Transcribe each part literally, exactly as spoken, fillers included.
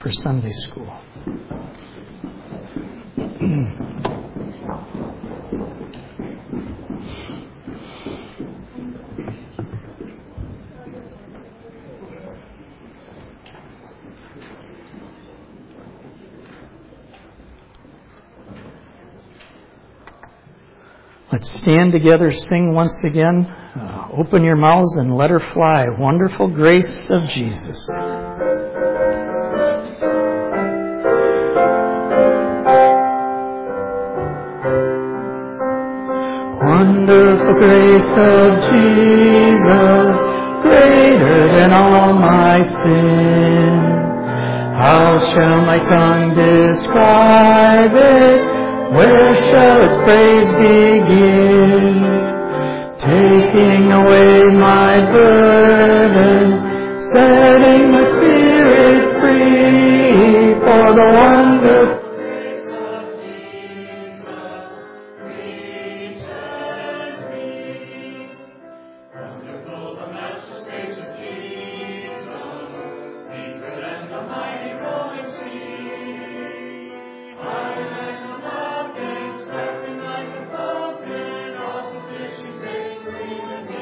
for Sunday school. Let's stand together, sing once again. Uh, open your mouths and let her fly. Wonderful grace of Jesus. Wonderful grace of Jesus, greater than all my sin. How shall my tongue describe it? Where shall its praise begin? Taking away my burden, setting my spirit free for the wonderful grace of Jesus reaches me. Wonderful the matchless grace of Jesus, deeper than the mighty rolling sea. Higher than the mountains, sparkling like a fountain, all sufficient grace for even me.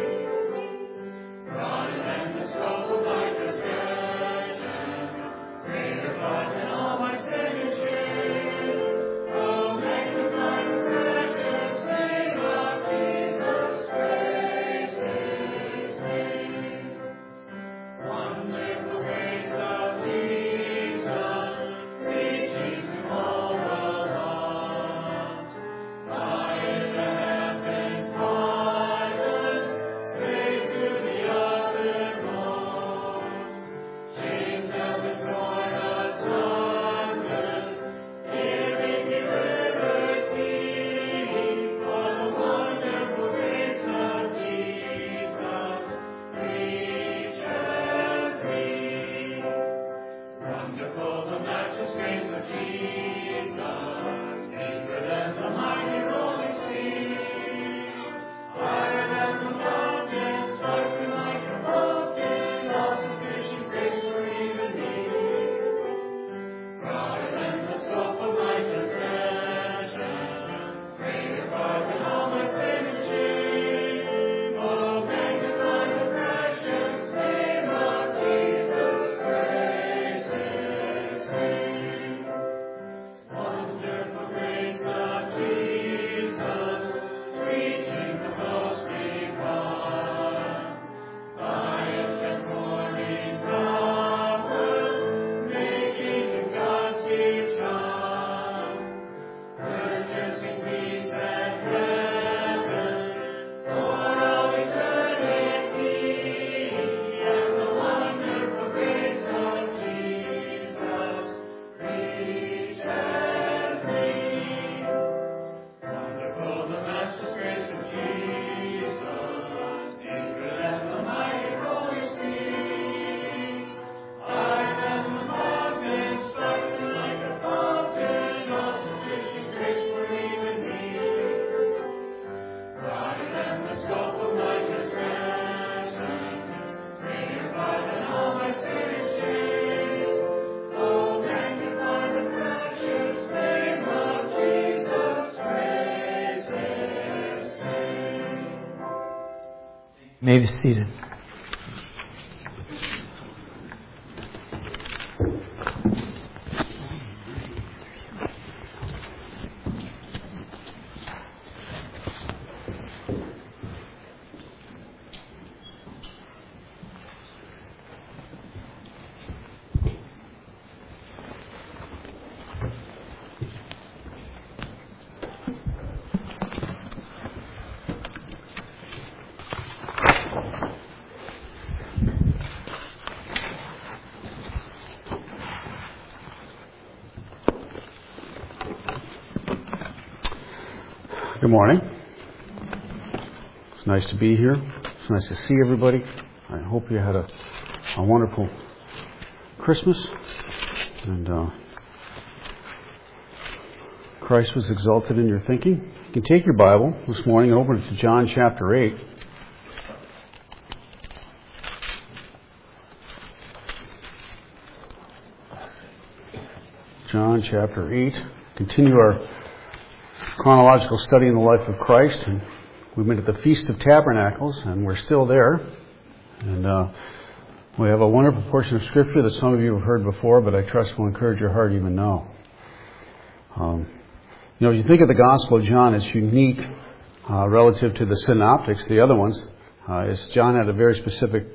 Broader than the scope of my transgression, greater far than all my sin and shame. Oh, magnify the precious name of Jesus, praise His name. Wonderful grace of Jesus, reaching to all the lost. Fire the heaven pardon, straight to the uttermost. Chains have been torn asunder, giving me liberty. For the wonderful grace of Jesus reaches me. Wonderful the matchless grace of Jesus, deeper than the mighty rolling sea. Higher than the mountains, sparkling like a fountain, all sufficient grace for even me. Broader than the scope of my transgression, greater far than all my sin and shame. Oh, magnify the precious name of Jesus, praise His name. Wonderful grace of Jesus, reaching the most begun. By its transforming power, making to God's deep charm, purchasing peace and heaven for all eternity. And the wonderful grace of Jesus reaches me. Wonderful the matchless grace of Jesus, deeper than the mighty rolling sea. Higher than the mountains, sparkling like a fountain, all sufficient grace for even me. Broader than the scope of my transgression, greater far than all my sin and shame. Oh, magnify the precious name of Jesus, praise His name. You may be seated. Good morning. It's nice to be here. It's nice to see everybody. I hope you had a, a wonderful Christmas. And uh, Christ was exalted in your thinking. You can take your Bible this morning and open it to John chapter eight. John chapter eight. Continue our chronological study in the life of Christ. And we've been at the Feast of Tabernacles, and we're still there. And uh, we have a wonderful portion of Scripture that some of you have heard before, but I trust will encourage your heart even now. Um, you know, if you think of the Gospel of John, it's unique uh, relative to the synoptics, the other ones. Uh, is John had a very specific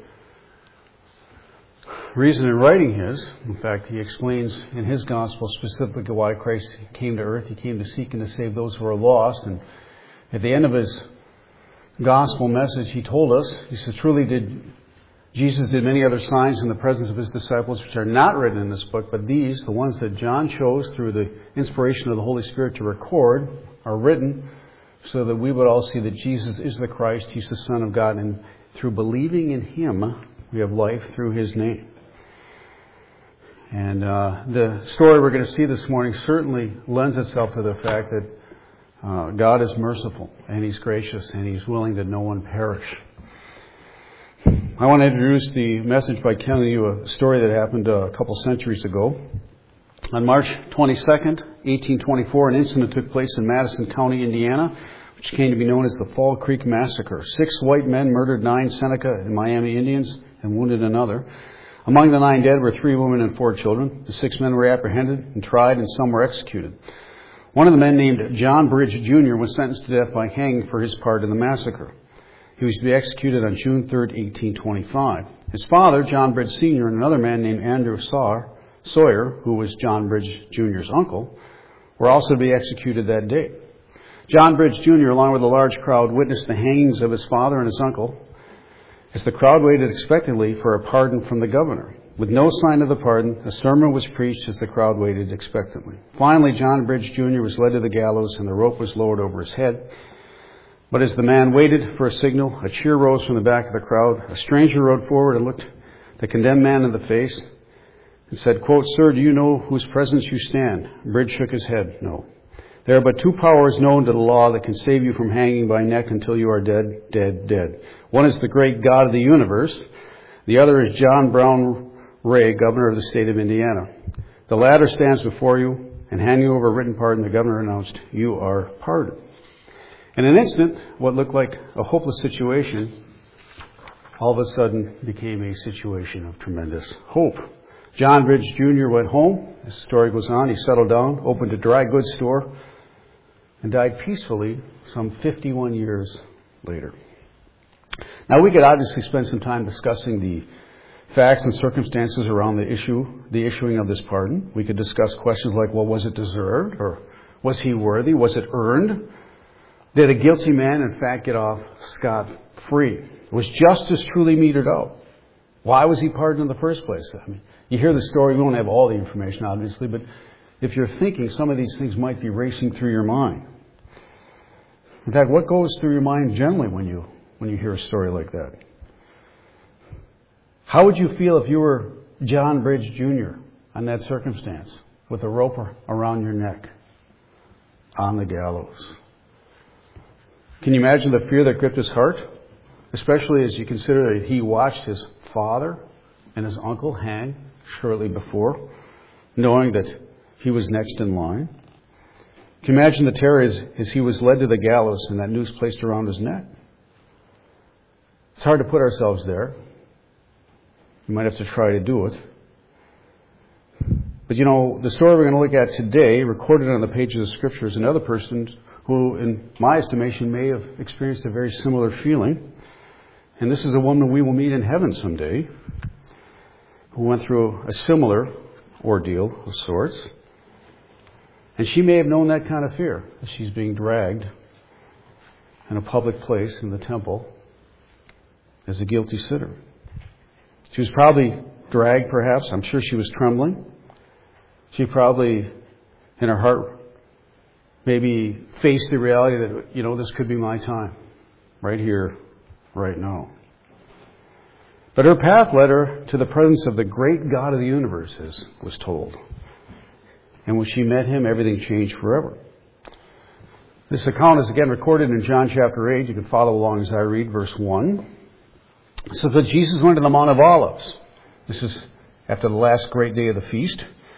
reason in writing his. In fact, he explains in his gospel specifically why Christ came to earth. He came to seek and to save those who are lost. And at the end of his gospel message, he told us, he says, truly did Jesus did many other signs in the presence of his disciples, which are not written in this book, but these, the ones that John chose through the inspiration of the Holy Spirit to record, are written so that we would all see that Jesus is the Christ, he's the Son of God, and through believing in him, we have life through his name. And uh, the story we're going to see this morning certainly lends itself to the fact that uh, God is merciful and he's gracious and he's willing that no one perish. I want to introduce the message by telling you a story that happened uh, a couple centuries ago. On March twenty-second, eighteen twenty-four, an incident took place in Madison County, Indiana, which came to be known as the Fall Creek Massacre. Six white men murdered nine Seneca and Miami Indians and wounded another. Among the nine dead were three women and four children. The six men were apprehended and tried, and some were executed. One of the men, named John Bridge Junior, was sentenced to death by hanging for his part in the massacre. He was to be executed on June third, eighteen twenty-five. His father, John Bridge Senior, and another man named Andrew Sawyer, who was John Bridge Junior's uncle, were also to be executed that day. John Bridge Junior, along with a large crowd, witnessed the hangings of his father and his uncle, as the crowd waited expectantly for a pardon from the governor. With no sign of the pardon, a sermon was preached as the crowd waited expectantly. Finally, John Bridge Junior was led to the gallows and the rope was lowered over his head. But as the man waited for a signal, a cheer rose from the back of the crowd. A stranger rode forward and looked the condemned man in the face and said, quote, "Sir, do you know whose presence you stand?" Bridge shook his head. "No. There are but two powers known to the law that can save you from hanging by neck until you are dead, dead, dead. One is the great God of the universe. The other is John Brown Ray, governor of the state of Indiana. The latter stands before you, and handing over a written pardon, the governor announced, 'You are pardoned.'" In an instant, what looked like a hopeless situation all of a sudden became a situation of tremendous hope. John Bridge Junior went home. As the story goes on, he settled down, opened a dry goods store, and died peacefully some fifty-one years later. Now, we could obviously spend some time discussing the facts and circumstances around the issue, the issuing of this pardon. We could discuss questions like, well, was it deserved? Or was he worthy? Was it earned? Did a guilty man, in fact, get off scot-free? Was justice truly meted out? Why was he pardoned in the first place? I mean, you hear the story. We don't have all the information, obviously, but if you're thinking, some of these things might be racing through your mind. In fact, what goes through your mind generally when you when you hear a story like that? How would you feel if you were John Bridge Junior on that circumstance with a rope around your neck on the gallows? Can you imagine the fear that gripped his heart? Especially as you consider that he watched his father and his uncle hang shortly before, knowing that he was next in line. Can you imagine the terror as, as he was led to the gallows and that noose placed around his neck? It's hard to put ourselves there. You might have to try to do it. But you know, the story we're going to look at today, recorded on the pages of Scripture, is another person who, in my estimation, may have experienced a very similar feeling. And this is a woman we will meet in heaven someday, who went through a similar ordeal of sorts. And she may have known that kind of fear as she's being dragged in a public place in the temple as a guilty sinner. She was probably dragged, perhaps. I'm sure she was trembling. She probably, in her heart, maybe faced the reality that, you know, this could be my time, right here, right now. But her path led her to the presence of the great God of the universe, as was told. And when she met him, everything changed forever. This account is again recorded in John chapter eight. You can follow along as I read verse one. It says that Jesus went to the Mount of Olives. This is after the last great day of the feast.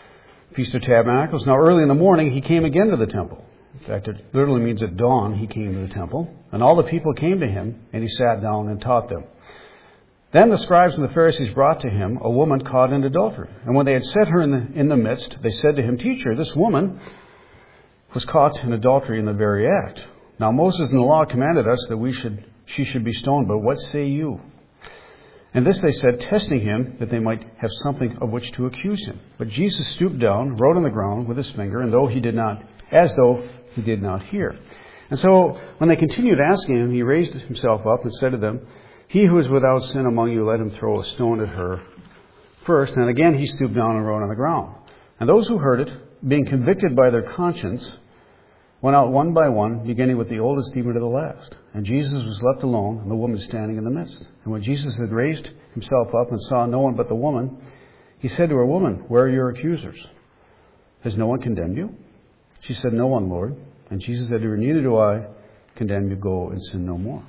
Feast of Tabernacles. Now early in the morning he came again to the temple. In fact, it literally means at dawn he came to the temple. And all the people came to him, and he sat down and taught them. Then the scribes and the Pharisees brought to him a woman caught in adultery. And when they had set her in the, in the midst, they said to him, Teacher, this woman was caught in adultery in the very act. Now Moses in the law commanded us that we should she should be stoned, but what say you? And this they said, testing him, that they might have something of which to accuse him. But Jesus stooped down, wrote on the ground with his finger, and though he did not, as though he did not hear. And so when they continued asking him, he raised himself up and said to them, He who is without sin among you, let him throw a stone at her first. And again he stooped down and wrote on the ground. And those who heard it, being convicted by their conscience, went out one by one, beginning with the oldest even to the last. And Jesus was left alone, and the woman standing in the midst. And when Jesus had raised himself up and saw no one but the woman, he said to her, Woman, where are your accusers? Has no one condemned you? She said, No one, Lord. And Jesus said to her, Neither do I condemn you. Go and sin no more.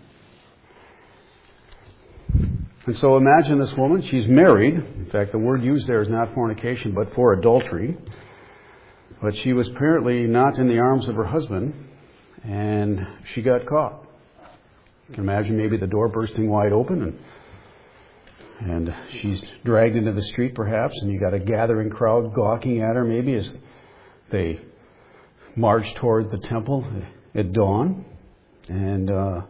And so imagine this woman. She's married. In fact, the word used there is not fornication, but for adultery. But she was apparently not in the arms of her husband, and she got caught. You can imagine maybe the door bursting wide open, and and she's dragged into the street perhaps, and you got a gathering crowd gawking at her maybe as they march toward the temple at dawn. And uh,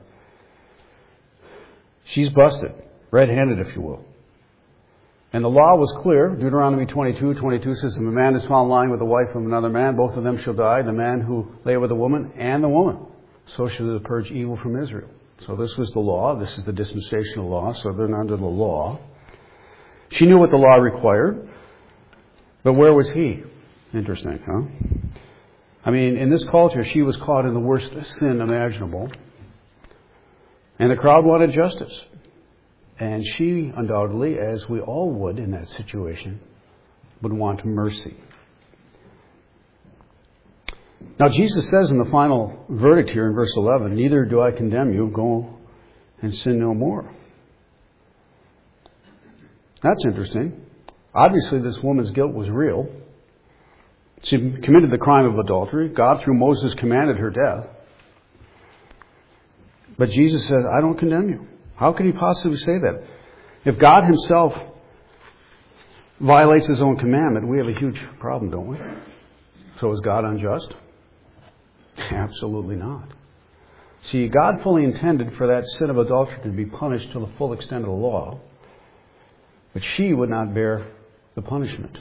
she's busted, red-handed if you will. And the law was clear. Deuteronomy twenty-two twenty-two says, if a man is found lying with the wife of another man, both of them shall die, the man who lay with a woman and the woman. So shall they purge evil from Israel. So this was the law. This is the dispensational law, so they're under the law. She knew what the law required. But where was he? Interesting, huh? I mean, in this culture, she was caught in the worst sin imaginable. And the crowd wanted justice. And she, undoubtedly, as we all would in that situation, would want mercy. Now, Jesus says in the final verdict here in verse eleven, Neither do I condemn you, go and sin no more. That's interesting. Obviously, this woman's guilt was real. She committed the crime of adultery. God, through Moses, commanded her death. But Jesus said, I don't condemn you. How could he possibly say that? If God himself violates his own commandment, we have a huge problem, don't we? So is God unjust? Absolutely not. See, God fully intended for that sin of adultery to be punished to the full extent of the law, but she would not bear the punishment.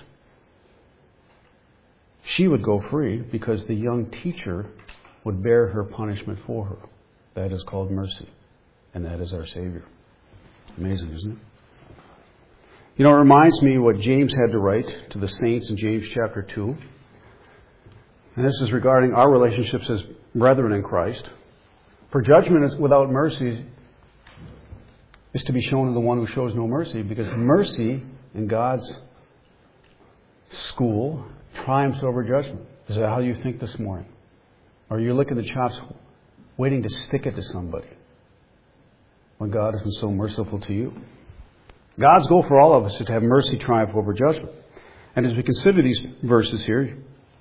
She would go free because the young teacher would bear her punishment for her. That is called mercy. And that is our Savior. Amazing, isn't it? You know, it reminds me what James had to write to the saints in James chapter two. And this is regarding our relationships as brethren in Christ. For judgment is without mercy is to be shown to the one who shows no mercy, because mercy in God's school triumphs over judgment. Is that how you think this morning? Or are you licking the chops waiting to stick it to somebody when God has been so merciful to you? God's goal for all of us is to have mercy triumph over judgment. And as we consider these verses here,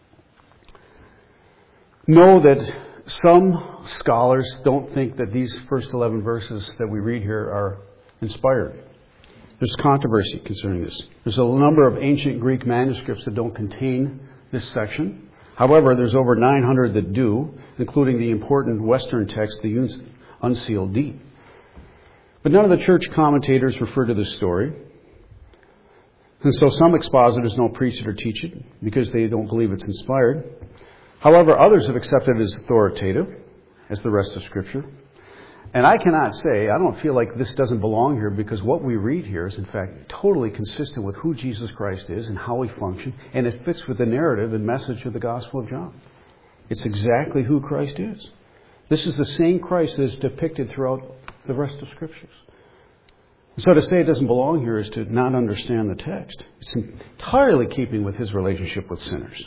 know that some scholars don't think that these first eleven verses that we read here are inspired. There's controversy concerning this. There's a number of ancient Greek manuscripts that don't contain this section. However, there's over nine hundred that do, including the important Western text, the Unsealed Deed. But none of the church commentators refer to this story. And so some expositors don't preach it or teach it because they don't believe it's inspired. However, others have accepted it as authoritative, as the rest of Scripture. And I cannot say, I don't feel like this doesn't belong here, because what we read here is, in fact, totally consistent with who Jesus Christ is and how he functioned, and it fits with the narrative and message of the Gospel of John. It's exactly who Christ is. This is the same Christ that is depicted throughout the rest of Scriptures. And so to say it doesn't belong here is to not understand the text. It's entirely keeping with his relationship with sinners.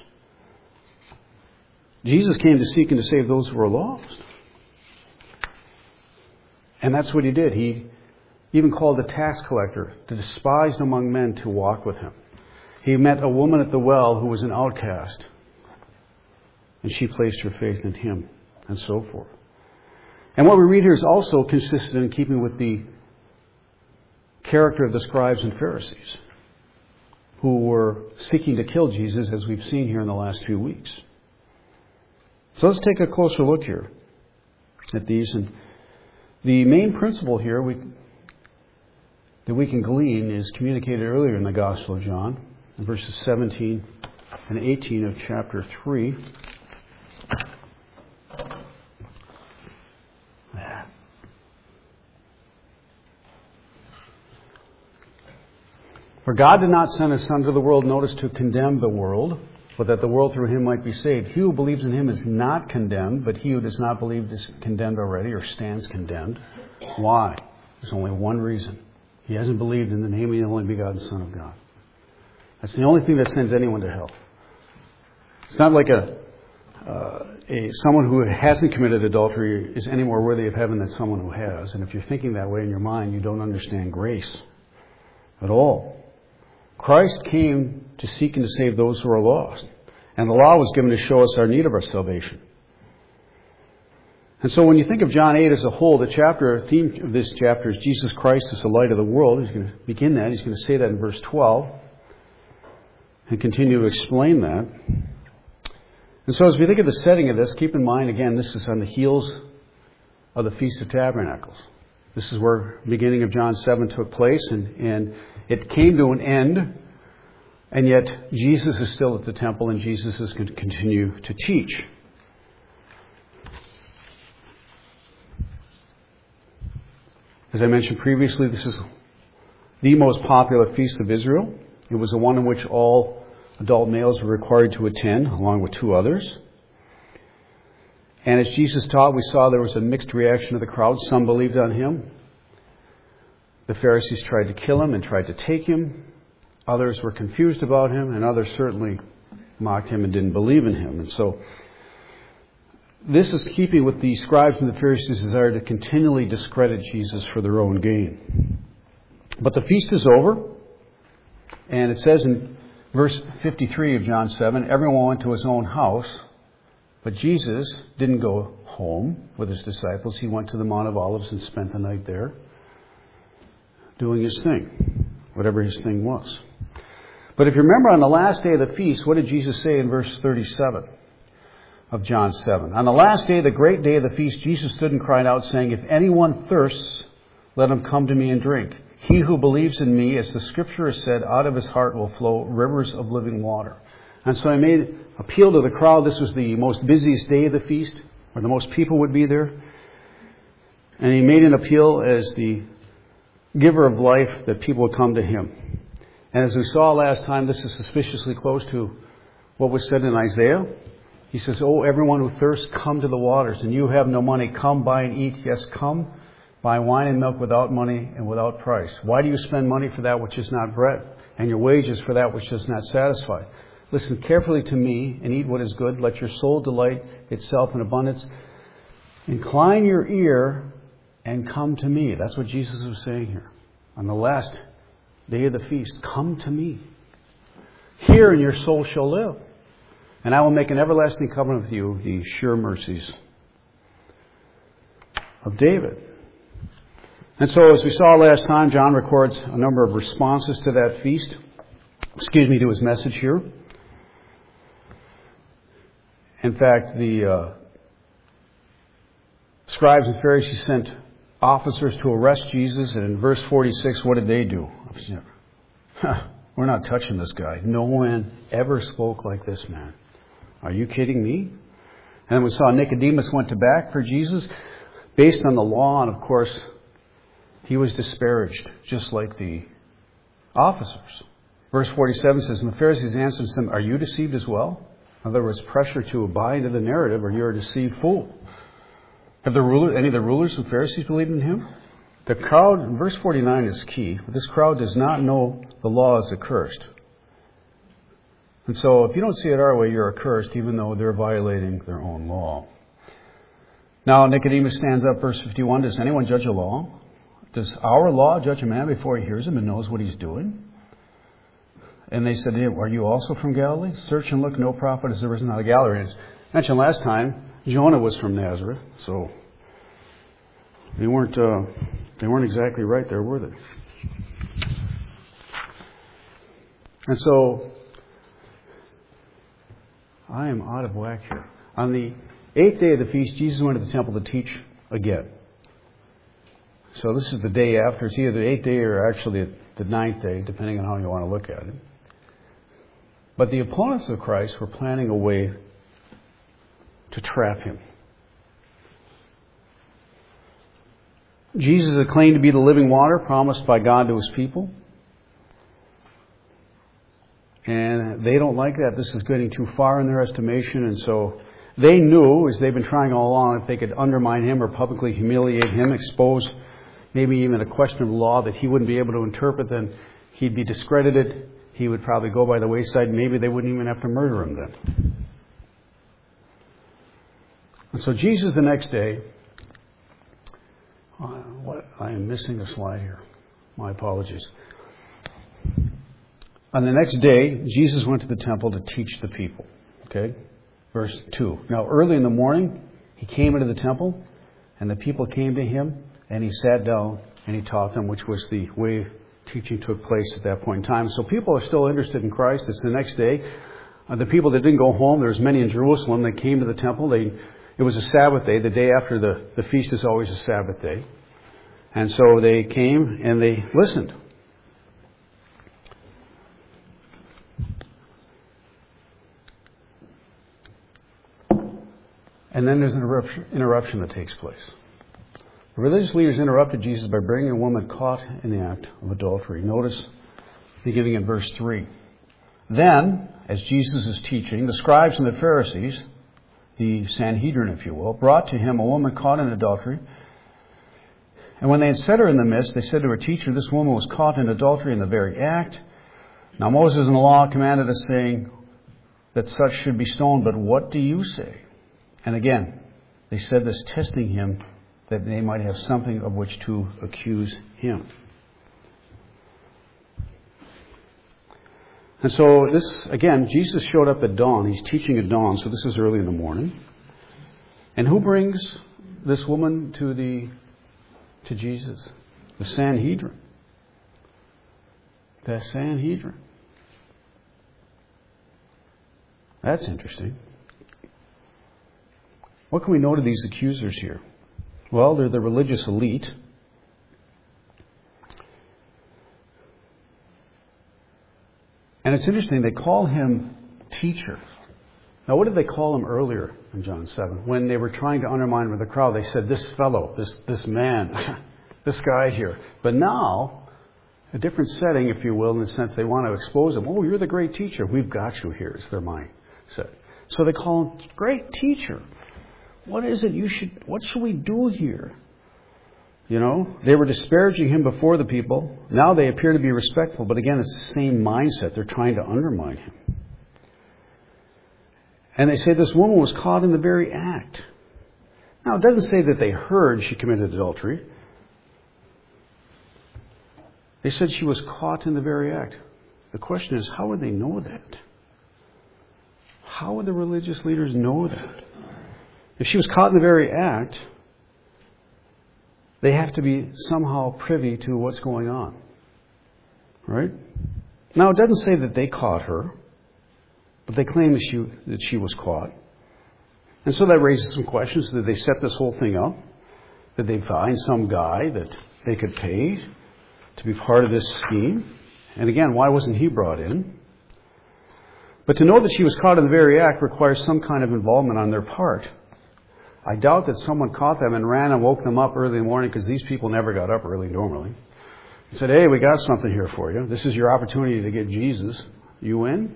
Jesus came to seek and to save those who were lost. And that's what he did. He even called the tax collector, the despised among men, to walk with him. He met a woman at the well who was an outcast, and she placed her faith in him, and so forth. And what we read here is also consistent in keeping with the character of the scribes and Pharisees, who were seeking to kill Jesus, as we've seen here in the last few weeks. So let's take a closer look here at these. And the main principle here we, that we can glean is communicated earlier in the Gospel of John, in verses seventeen and eighteen of chapter three. For God did not send His Son to the world, notice, to condemn the world, but that the world through Him might be saved. He who believes in Him is not condemned, but he who does not believe is condemned already, or stands condemned. Why? There's only one reason. He hasn't believed in the name of the only begotten Son of God. That's the only thing that sends anyone to hell. It's not like a, uh, a someone who hasn't committed adultery is any more worthy of heaven than someone who has. And if you're thinking that way in your mind, you don't understand grace at all. Christ came to seek and to save those who are lost. And the law was given to show us our need of our salvation. And so when you think of John eight as a whole, the chapter, theme of this chapter is Jesus Christ is the light of the world. He's going to begin that. He's going to say that in verse twelve. And continue to explain that. And so as we think of the setting of this, keep in mind, again, this is on the heels of the Feast of Tabernacles. This is where the beginning of John seven took place, and, and it came to an end, and yet Jesus is still at the temple, and Jesus is going to continue to teach. As I mentioned previously, this is the most popular feast of Israel. It was the one in which all adult males were required to attend, along with two others. And as Jesus taught, we saw there was a mixed reaction of the crowd. Some believed on Him. The Pharisees tried to kill Him and tried to take Him. Others were confused about Him, and others certainly mocked Him and didn't believe in Him. And so this is keeping with the scribes and the Pharisees' desire to continually discredit Jesus for their own gain. But the feast is over. And it says in verse fifty-three of John seven, everyone went to his own house, but Jesus didn't go home with His disciples. He went to the Mount of Olives and spent the night there, doing His thing, whatever His thing was. But if you remember, on the last day of the feast, what did Jesus say in verse thirty-seven of John seven? On the last day, the great day of the feast, Jesus stood and cried out, saying, if anyone thirsts, let him come to me and drink. He who believes in me, as the Scripture has said, out of his heart will flow rivers of living water. And so I made appeal to the crowd. This was the most busiest day of the feast, where the most people would be there. And He made an appeal as the giver of life that people would come to Him. And as we saw last time, this is suspiciously close to what was said in Isaiah. He says, oh, everyone who thirsts, come to the waters. And you have no money, come buy and eat. Yes, come. Buy wine and milk without money and without price. Why do you spend money for that which is not bread, and your wages for that which does not satisfy? Listen carefully to me and eat what is good. Let your soul delight itself in abundance. Incline your ear and come to me. That's what Jesus was saying here. On the last day of the feast, come to me. Hear and your soul shall live. And I will make an everlasting covenant with you, the sure mercies of David. And so, as we saw last time, John records a number of responses to that feast. Excuse me, to his message here. In fact, the uh, scribes and Pharisees sent officers to arrest Jesus, and in verse forty-six, what did they do? Huh, we're not touching this guy. No one ever spoke like this man. Are you kidding me? And then we saw Nicodemus went to bat for Jesus based on the law, and of course, he was disparaged, just like the officers. Verse forty-seven says, and the Pharisees answered them, are you deceived as well? In other words, pressure to buy into the narrative, or you're a deceived fool. Have the ruler, any of the rulers and Pharisees believed in Him? The crowd, verse forty-nine is key. This crowd does not know the law is accursed. And so if you don't see it our way, you're accursed, even though they're violating their own law. Now Nicodemus stands up, verse fifty-one, does anyone judge a law? Does our law judge a man before he hears him and knows what he's doing? And they said, "Are you also from Galilee? Search and look, no prophet has arisen out of Galilee." And it's mentioned last time, Jonah was from Nazareth, so they weren't uh, they weren't exactly right there, were they? And so I am out of whack here. On the eighth day of the feast, Jesus went to the temple to teach again. So this is the day after. It's either the eighth day or actually the ninth day, depending on how you want to look at it. But the opponents of Christ were planning a way to trap him. Jesus had claimed to be the living water promised by God to his people. And they don't like that. This is getting too far in their estimation. And so they knew, as they've been trying all along, if they could undermine him or publicly humiliate him, expose maybe even a question of law that he wouldn't be able to interpret, then he'd be discredited. He would probably go by the wayside. Maybe they wouldn't even have to murder him then. And so Jesus the next day, uh, what, I am missing a slide here. My apologies. On the next day, Jesus went to the temple to teach the people. Okay? Verse two. Now, early in the morning, he came into the temple, and the people came to him, and he sat down, and he taught them, which was the way teaching took place at that point in time. So people are still interested in Christ. It's the next day. Uh, the people that didn't go home, there was many in Jerusalem that came to the temple. They, it was a Sabbath day. The day after the, the feast is always a Sabbath day. And so they came and they listened. And then there's an interruption, interruption that takes place. The religious leaders interrupted Jesus by bringing a woman caught in the act of adultery. Notice, beginning in verse three. Then, as Jesus is teaching, the scribes and the Pharisees, the Sanhedrin, if you will, brought to him a woman caught in adultery. And when they had set her in the midst, they said to her, "Teacher, this woman was caught in adultery in the very act. Now Moses in the law commanded us, saying that such should be stoned. But what do you say?" And again, they said this, testing him, that they might have something of which to accuse him. And so this, again, Jesus showed up at dawn. He's teaching at dawn, so this is early in the morning. And who brings this woman to the to Jesus? The Sanhedrin. The Sanhedrin. That's interesting. What can we know to these accusers here? Well, they're the religious elite. And it's interesting, they call him teacher. Now, what did they call him earlier in John seven? When they were trying to undermine with the crowd, they said, this fellow, this, this man, this guy here. But now, a different setting, if you will, in the sense they want to expose him. Oh, you're the great teacher. We've got you here, is their mindset. So they call him great teacher. What is it you should, what should we do here? You know, they were disparaging him before the people. Now they appear to be respectful, but again, it's the same mindset. They're trying to undermine him. And they say this woman was caught in the very act. Now, it doesn't say that they heard she committed adultery. They said she was caught in the very act. The question is, how would they know that? How would the religious leaders know that? If she was caught in the very act, they have to be somehow privy to what's going on. Right? Now, it doesn't say that they caught her, but they claim that she, that she was caught. And so that raises some questions. Did they set this whole thing up? Did they find some guy that they could pay to be part of this scheme? And again, why wasn't he brought in? But to know that she was caught in the very act requires some kind of involvement on their part. I doubt that someone caught them and ran and woke them up early in the morning, because these people never got up early normally, and said, "Hey, we got something here for you. This is your opportunity to get Jesus. You in?"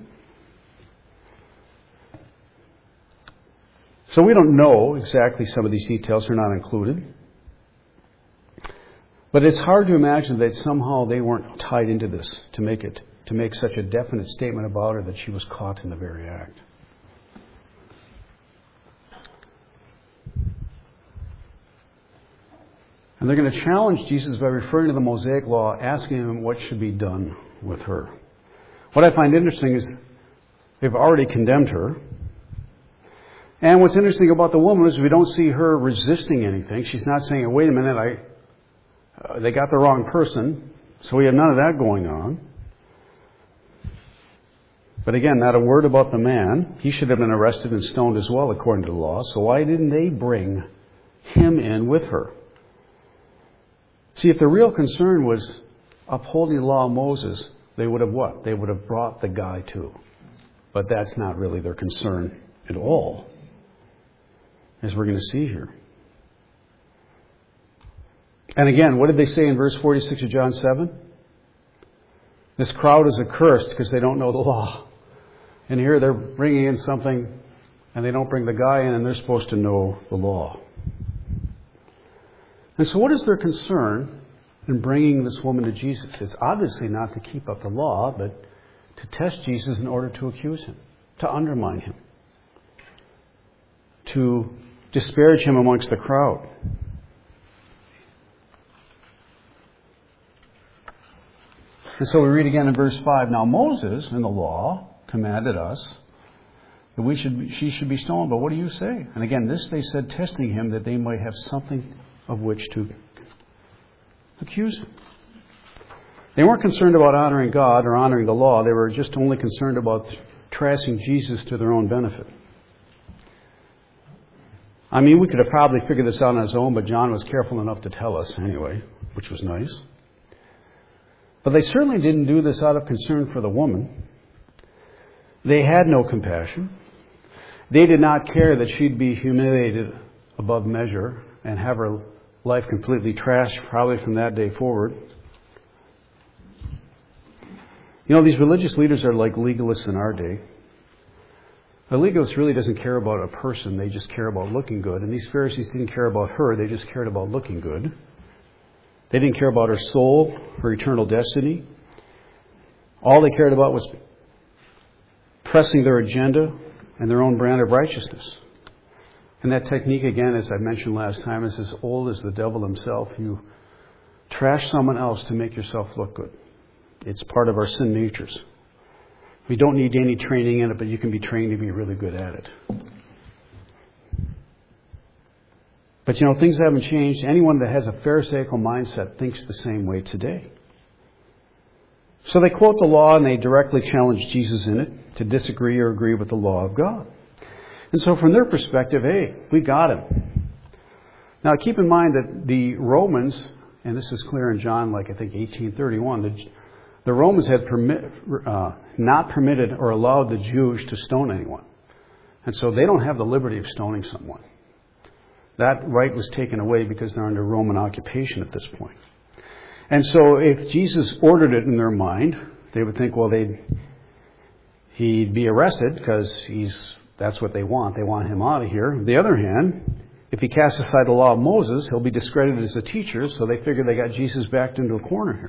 So we don't know exactly some of these details. They're not included. But it's hard to imagine that somehow they weren't tied into this to make it, to make such a definite statement about her that she was caught in the very act. And they're going to challenge Jesus by referring to the Mosaic law, asking him what should be done with her. What I find interesting is they've already condemned her. And what's interesting about the woman is we don't see her resisting anything. She's not saying, wait a minute, I, uh, they got the wrong person. So we have none of that going on. But again, not a word about the man. He should have been arrested and stoned as well, according to the law. So why didn't they bring him in with her? See, if the real concern was upholding the law of Moses, they would have what? They would have brought the guy too. But that's not really their concern at all, as we're going to see here. And again, what did they say in verse forty-six of John seven? This crowd is accursed because they don't know the law. And here they're bringing in something, and they don't bring the guy in, and they're supposed to know the law. And so what is their concern in bringing this woman to Jesus? It's obviously not to keep up the law, but to test Jesus in order to accuse him, to undermine him, to disparage him amongst the crowd. And so we read again in verse five, now Moses in the law commanded us that we should be, she should be stoned, but what do you say? And again, this they said, testing him that they might have something of which to accuse him. They weren't concerned about honoring God or honoring the law. They were just only concerned about trashing Jesus to their own benefit. I mean, we could have probably figured this out on his own, but John was careful enough to tell us anyway, which was nice. But they certainly didn't do this out of concern for the woman. They had no compassion. They did not care that she'd be humiliated above measure and have her life completely trashed probably from that day forward. You know, these religious leaders are like legalists in our day. A legalist really doesn't care about a person, they just care about looking good. And these Pharisees didn't care about her, they just cared about looking good. They didn't care about her soul, her eternal destiny. All they cared about was pressing their agenda and their own brand of righteousness. And that technique, again, as I mentioned last time, is as old as the devil himself. You trash someone else to make yourself look good. It's part of our sin natures. We don't need any training in it, but you can be trained to be really good at it. But you know, things haven't changed. Anyone that has a Pharisaical mindset thinks the same way today. So they quote the law and they directly challenge Jesus in it to disagree or agree with the law of God. And so from their perspective, hey, we got him. Now keep in mind that the Romans, and this is clear in John, like I think eighteen thirty-one, the, the Romans had permit, uh, not permitted or allowed the Jews to stone anyone. And so they don't have the liberty of stoning someone. That right was taken away because they're under Roman occupation at this point. And so if Jesus ordered it in their mind, they would think, well, they'd, he'd be arrested because he's that's what they want. They want him out of here. On the other hand, if he casts aside the law of Moses, he'll be discredited as a teacher, so they figure they got Jesus backed into a corner here.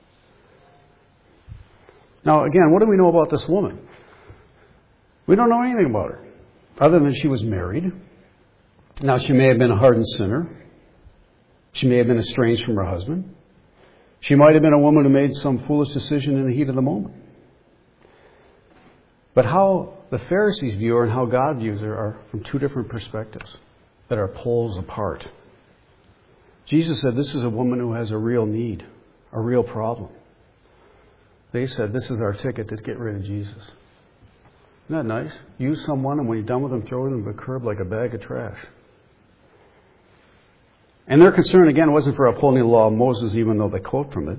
Now, again, what do we know about this woman? We don't know anything about her, other than she was married. Now, she may have been a hardened sinner. She may have been estranged from her husband. She might have been a woman who made some foolish decision in the heat of the moment. But how the Pharisees view her and how God views her are from two different perspectives that are poles apart. Jesus said this is a woman who has a real need, a real problem. They said this is our ticket to get rid of Jesus. Isn't that nice? Use someone and when you're done with them, throw them to the curb like a bag of trash. And their concern, again, wasn't for upholding the law of Moses, even though they quote from it.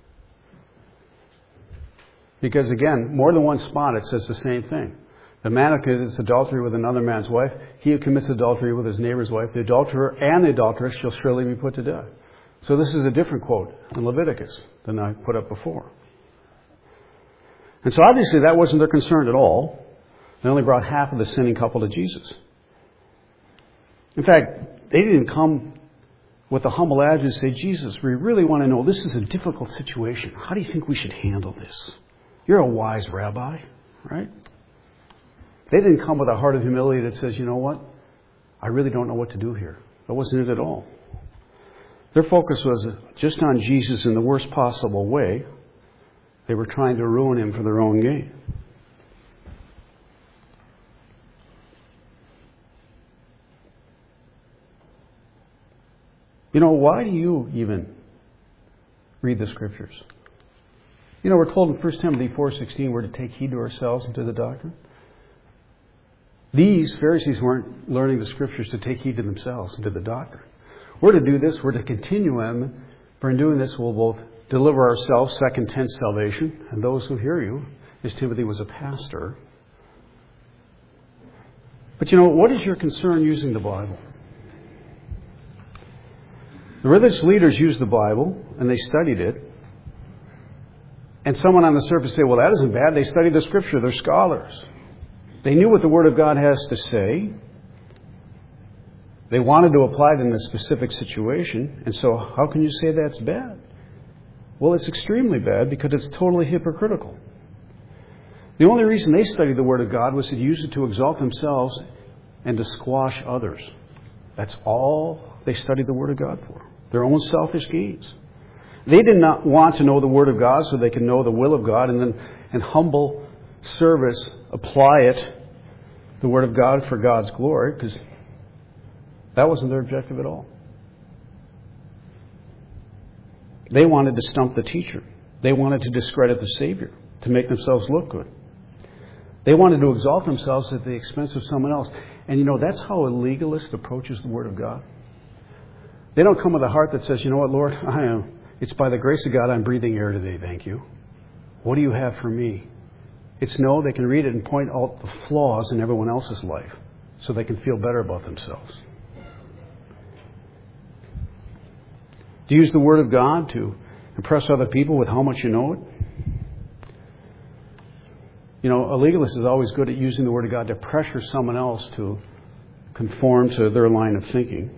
Because, again, more than one spot, it says the same thing. The man who commits adultery with another man's wife, he who commits adultery with his neighbor's wife, the adulterer and the adulteress shall surely be put to death. So this is a different quote in Leviticus than I put up before. And so obviously that wasn't their concern at all. They only brought half of the sinning couple to Jesus. In fact, they didn't come with a humble attitude to say, Jesus, we really want to know, this is a difficult situation. How do you think we should handle this? You're a wise rabbi, right? They didn't come with a heart of humility that says, you know what? I really don't know what to do here. That wasn't it at all. Their focus was just on Jesus in the worst possible way. They were trying to ruin him for their own gain. You know, why do you even read the Scriptures? You know, we're told in First Timothy four sixteen we're to take heed to ourselves and to the doctrine. These Pharisees weren't learning the Scriptures to take heed to themselves and to the doctrine. We're to do this. We're to continue them. For in doing this, we'll both deliver ourselves, second tense salvation, and those who hear you, as Timothy was a pastor. But you know, what is your concern using the Bible? The religious leaders used the Bible, and they studied it. And someone on the surface say, well, that isn't bad. They studied the Scripture. They're scholars. They knew what the Word of God has to say. They wanted to apply it in a specific situation. And so how can you say that's bad? Well, it's extremely bad because it's totally hypocritical. The only reason they studied the Word of God was to use it to exalt themselves and to squash others. That's all they studied the Word of God for. Their own selfish gains. They did not want to know the Word of God so they could know the will of God and then in humble service apply it, the Word of God, for God's glory, because that wasn't their objective at all. They wanted to stump the teacher. They wanted to discredit the Savior, to make themselves look good. They wanted to exalt themselves at the expense of someone else. And you know, that's how a legalist approaches the Word of God. They don't come with a heart that says, you know what, Lord, I am. It's by the grace of God I'm breathing air today, thank you. What do you have for me? It's no, they can read it and point out the flaws in everyone else's life so they can feel better about themselves. Do you use the Word of God to impress other people with how much you know it? You know, a legalist is always good at using the Word of God to pressure someone else to conform to their line of thinking.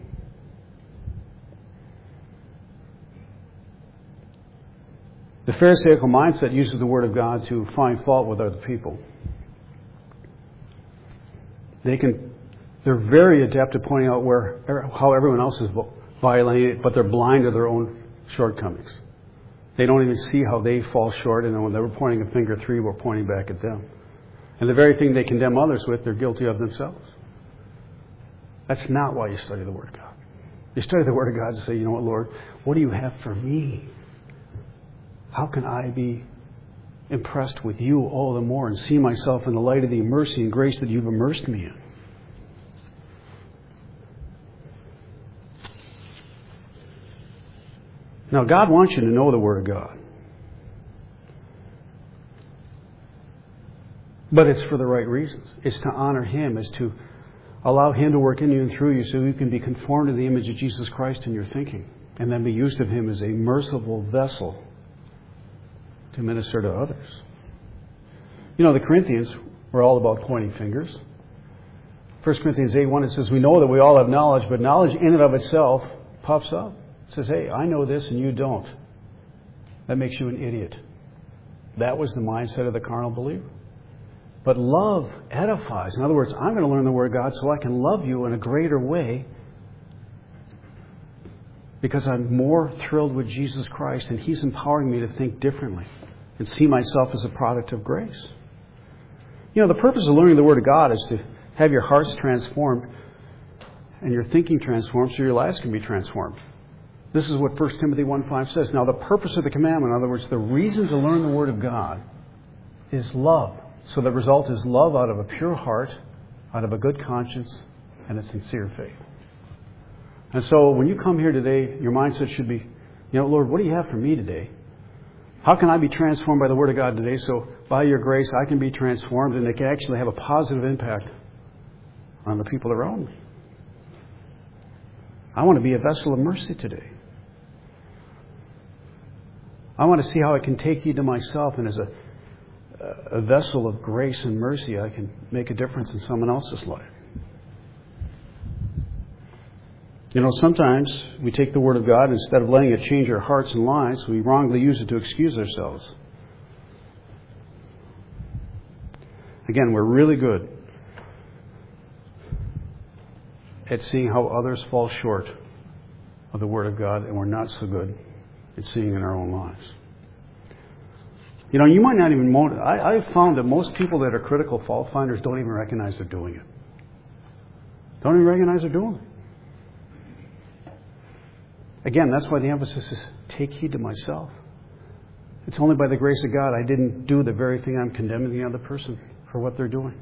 The Pharisaical mindset uses the Word of God to find fault with other people. They can, they're very adept at pointing out where how everyone else is violating it, but they're blind to their own shortcomings. They don't even see how they fall short, and when they were pointing a finger, three were pointing back at them. And the very thing they condemn others with, they're guilty of themselves. That's not why you study the Word of God. You study the Word of God to say, you know what, Lord, what do you have for me? How can I be impressed with you all the more and see myself in the light of the mercy and grace that you've immersed me in? Now, God wants you to know the Word of God. But it's for the right reasons. It's to honor Him. It's to allow Him to work in you and through you so you can be conformed to the image of Jesus Christ in your thinking. And then be used of Him as a merciful vessel to minister to others. You know, the Corinthians were all about pointing fingers. First Corinthians eight one, it says, we know that we all have knowledge, but knowledge in and of itself puffs up. It says, hey, I know this and you don't. That makes you an idiot. That was the mindset of the carnal believer. But love edifies. In other words, I'm going to learn the Word of God so I can love you in a greater way because I'm more thrilled with Jesus Christ and He's empowering me to think differently and see myself as a product of grace. You know, the purpose of learning the Word of God is to have your hearts transformed and your thinking transformed so your lives can be transformed. This is what First Timothy one five says. Now, the purpose of the commandment, in other words, the reason to learn the Word of God is love. So the result is love out of a pure heart, out of a good conscience, and a sincere faith. And so when you come here today, your mindset should be, you know, Lord, what do you have for me today? How can I be transformed by the Word of God today so by your grace I can be transformed and it can actually have a positive impact on the people around me? I want to be a vessel of mercy today. I want to see how I can take heed to myself, and as a, a vessel of grace and mercy, I can make a difference in someone else's life. You know, sometimes we take the Word of God, instead of letting it change our hearts and lives, we wrongly use it to excuse ourselves. Again, we're really good at seeing how others fall short of the Word of God, and we're not so good at seeing in our own lives. You know, you might not even... Motiv- I, I've found that most people that are critical fault finders don't even recognize they're doing it. Don't even recognize they're doing it. Again, that's why the emphasis is take heed to myself. It's only by the grace of God I didn't do the very thing I'm condemning the other person for what they're doing.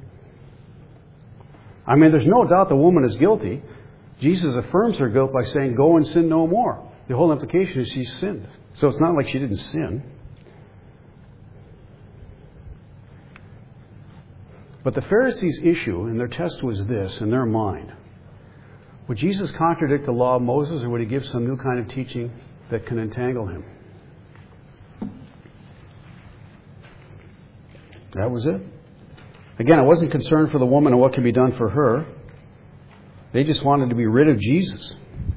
I mean, there's no doubt the woman is guilty. Jesus affirms her guilt by saying, go and sin no more. The whole implication is she sinned. So it's not like she didn't sin. But the Pharisees' issue and their test was this in their mind. Would Jesus contradict the law of Moses, or would he give some new kind of teaching that can entangle him? That was it. Again, I wasn't concerned for the woman and what could be done for her. They just wanted to be rid of Jesus.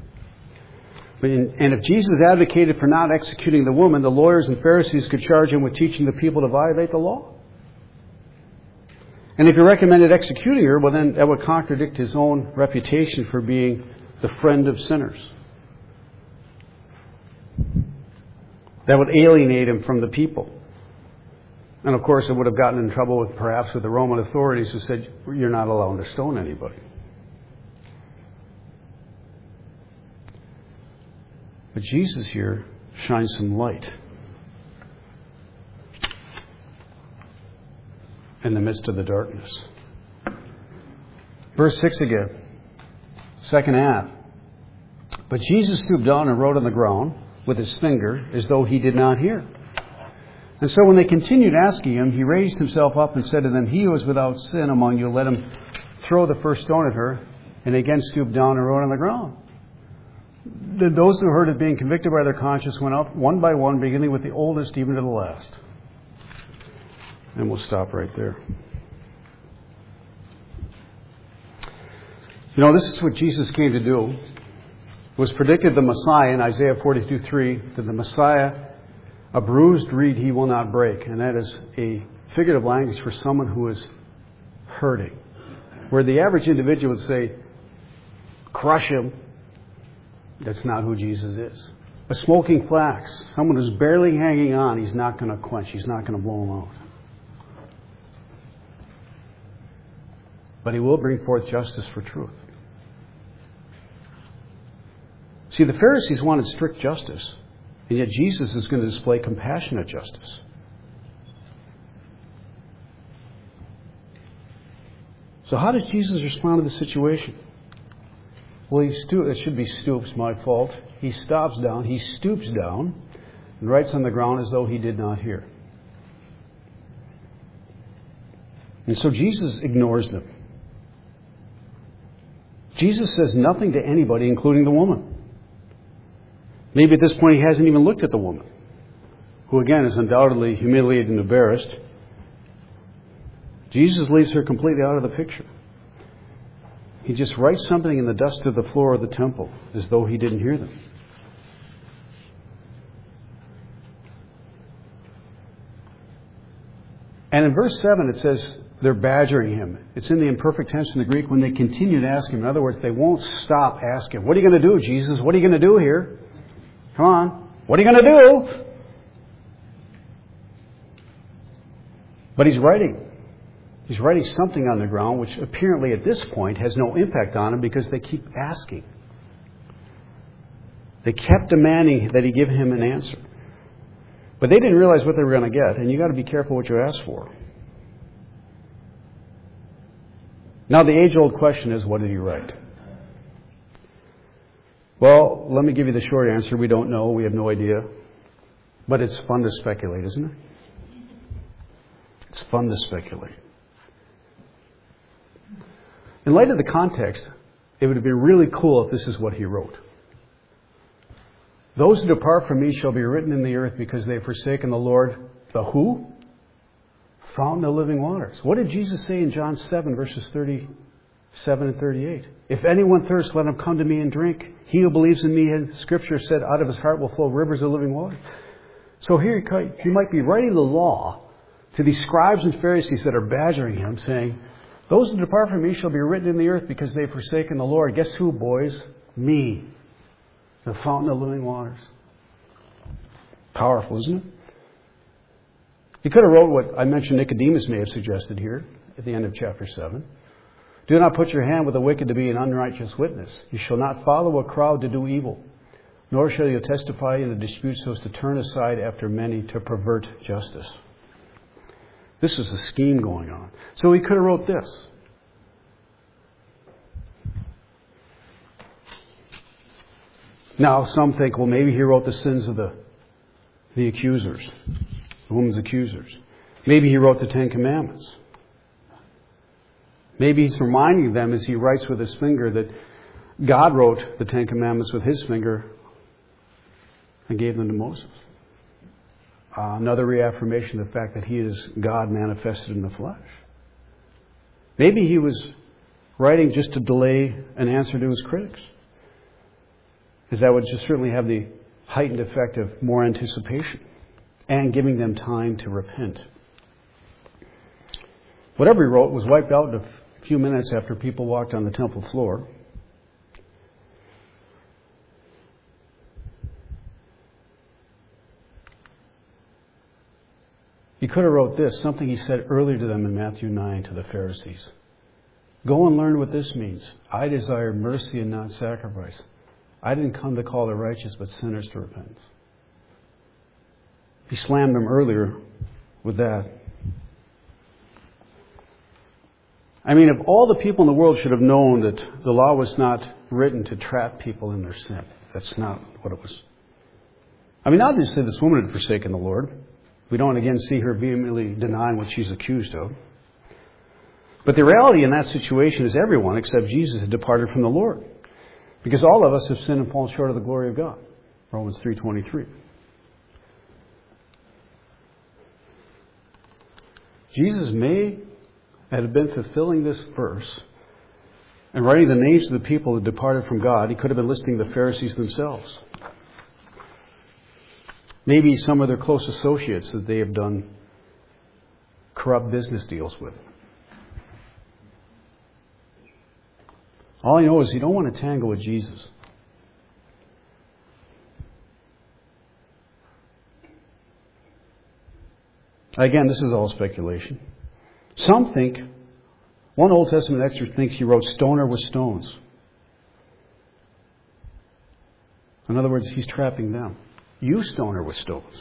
And if Jesus advocated for not executing the woman, the lawyers and Pharisees could charge him with teaching the people to violate the law. And if he recommended executing her, well, then that would contradict his own reputation for being the friend of sinners. That would alienate him from the people. And of course, it would have gotten in trouble with perhaps with the Roman authorities who said, you're not allowed to stone anybody. But Jesus here shines some light in the midst of the darkness. Verse six again, second half. But Jesus stooped down and wrote on the ground with his finger as though he did not hear. And so when they continued asking him, he raised himself up and said to them, he who is without sin among you, let him throw the first stone at her. And again stooped down and wrote on the ground. Those who heard it being convicted by their conscience went up one by one, beginning with the oldest even to the last. And we'll stop right there. You know, this is what Jesus came to do. It was predicted the Messiah in Isaiah forty-two three, that the Messiah, a bruised reed he will not break. And that is a figurative language for someone who is hurting. Where the average individual would say, crush him. That's not who Jesus is. A smoking flax, someone who's barely hanging on, he's not going to quench. He's not going to blow him out. But he will bring forth justice for truth. See, the Pharisees wanted strict justice, and yet Jesus is going to display compassionate justice. So how does Jesus respond to the situation? Well, he sto- it should be stoops, my fault. He stops down, he stoops down, and writes on the ground as though he did not hear. And so Jesus ignores them. Jesus says nothing to anybody, including the woman. Maybe at this point he hasn't even looked at the woman, who again is undoubtedly humiliated and embarrassed. Jesus leaves her completely out of the picture. He just writes something in the dust of the floor of the temple as though he didn't hear them. And in verse seven it says they're badgering him. It's in the imperfect tense in the Greek when they continue to ask him. In other words, they won't stop asking, what are you going to do, Jesus? What are you going to do here? Come on. What are you going to do? But he's writing. He's writing something on the ground which apparently at this point has no impact on him because they keep asking. They kept demanding that he give him an answer. But they didn't realize what they were going to get, and you've got to be careful what you ask for. Now the age-old question is, what did he write? Well, let me give you the short answer. We don't know. We have no idea. But it's fun to speculate, isn't it? It's fun to speculate. In light of the context, it would have been really cool if this is what he wrote. Those who depart from me shall be written in the earth because they have forsaken the Lord. The who? Fountain of living waters. What did Jesus say in John seven, verses thirty-seven and thirty-eight? If anyone thirsts, let him come to me and drink. He who believes in me, and Scripture said, out of his heart will flow rivers of living water. So here he might be writing the law to these scribes and Pharisees that are badgering him, saying, those who depart from me shall be written in the earth because they've forsaken the Lord. Guess who, boys? Me. The fountain of living waters. Powerful, isn't it? He could have wrote what I mentioned Nicodemus may have suggested here at the end of chapter seven. Do not put your hand with the wicked to be an unrighteous witness. You shall not follow a crowd to do evil, nor shall you testify in a dispute so as to turn aside after many to pervert justice. This is a scheme going on. So he could have wrote this. Now, some think, well, maybe he wrote the sins of the, the accusers, the woman's accusers. Maybe he wrote the Ten Commandments. Maybe he's reminding them as he writes with his finger that God wrote the Ten Commandments with his finger and gave them to Moses. Uh, another reaffirmation of the fact that he is God manifested in the flesh. Maybe he was writing just to delay an answer to his critics, because that would just certainly have the heightened effect of more anticipation and giving them time to repent. Whatever he wrote was wiped out in a few minutes after people walked on the temple floor. He could have wrote this, something he said earlier to them in Matthew nine to the Pharisees. Go and learn what this means. I desire mercy and not sacrifice. I didn't come to call the righteous, but sinners to repentance. He slammed them earlier with that. I mean, if all the people in the world should have known that the law was not written to trap people in their sin, that's not what it was. I mean, obviously this woman had forsaken the Lord. We don't again see her vehemently denying what she's accused of. But the reality in that situation is everyone except Jesus had departed from the Lord. Because all of us have sinned and fallen short of the glory of God. Romans three twenty-three. Jesus may have been fulfilling this verse and writing the names of the people that departed from God. He could have been listing the Pharisees themselves. Maybe some of their close associates that they have done corrupt business deals with. All I know is you don't want to tangle with Jesus. Again, this is all speculation. Some think, one Old Testament expert thinks he wrote stone her with stones. In other words, he's trapping them. You stone her with stones.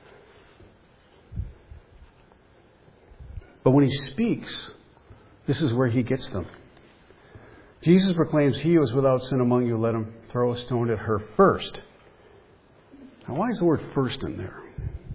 But when he speaks, this is where he gets them. Jesus proclaims, he who is without sin among you, let him throw a stone at her first. Now, why is the word first in there?